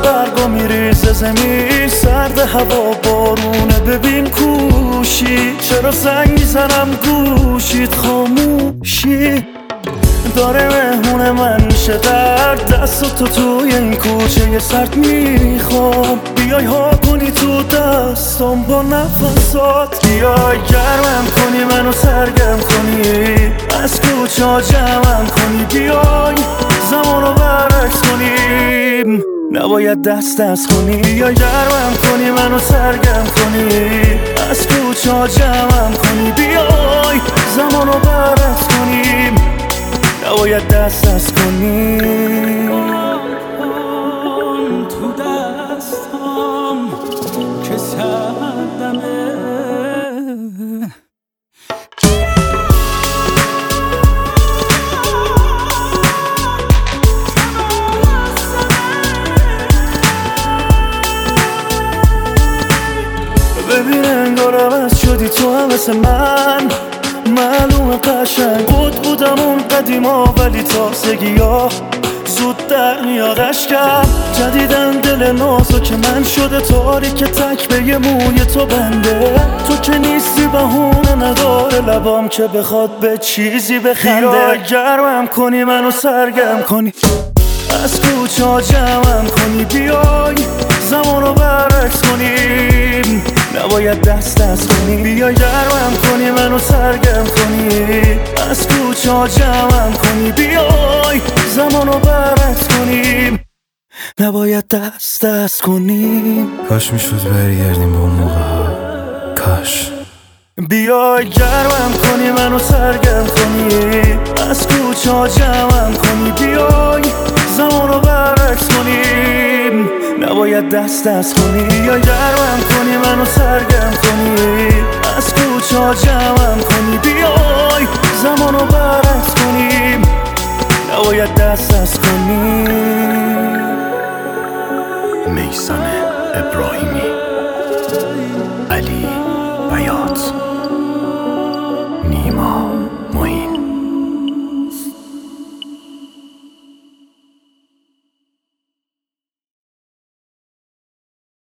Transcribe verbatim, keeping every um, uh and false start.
برگا میریزه زمین، سرد هوا بارونه ببین کوشی، چرا زنگ میزنم گوشید خاموشی. داره مهمون من میشه در دست تو توی این کوچه یه سرد میخوام، بیای ها کنی تو دستم با نفسات، بیای گرمم کنی منو سرگرم کنی، از کوچه ها جمعم کنی، بیای زمانو برعکس کنیم، نباید دست دست کنی، یا گرمم کنی منو سرگرم کنی، از کوچه ها جمعم کنی، بیای زمانو برعکس کنیم، نباید دست دست کنی. تو دستم که سردمه، ببین انگار عوض شدی تو هم مثل من، معلومه قشنگ بود بودم اون قدیما، ولی تازگی ها زود در میاد اشکم، جدیدن دل نازو که من شده تاریک، تک به یه موی تو بنده، تو که نیستی بهونه نداره لبام که بخواد به چیزی بخنده، بیا گرمم کنی منو سرگرم کنی، از کوچه ها جمعم کنی، بیای زمانو برعکس کنیم، نباید دست دست کنی، بیا گرمم کنی منو سرگرم کنی، از کوچه ها جمعم کنی، بیای زمانو برعکس کنیم، نباید دست دست کنیم. کاش میشد برگردیم به اون موقع ها، کاش. بیای گرمم کنی منو سرگرم کنی، از کوچه ها جمعم کنی، بیای زمانو برعکس کنیم، نباید دست دست کنی، یا گرمم کنی منو سرگرم کنی، از کوچه ها جمعم کنی، بیای زمانو برعکس کنیم، نباید دست دست کنی. میثم ابراهیمی.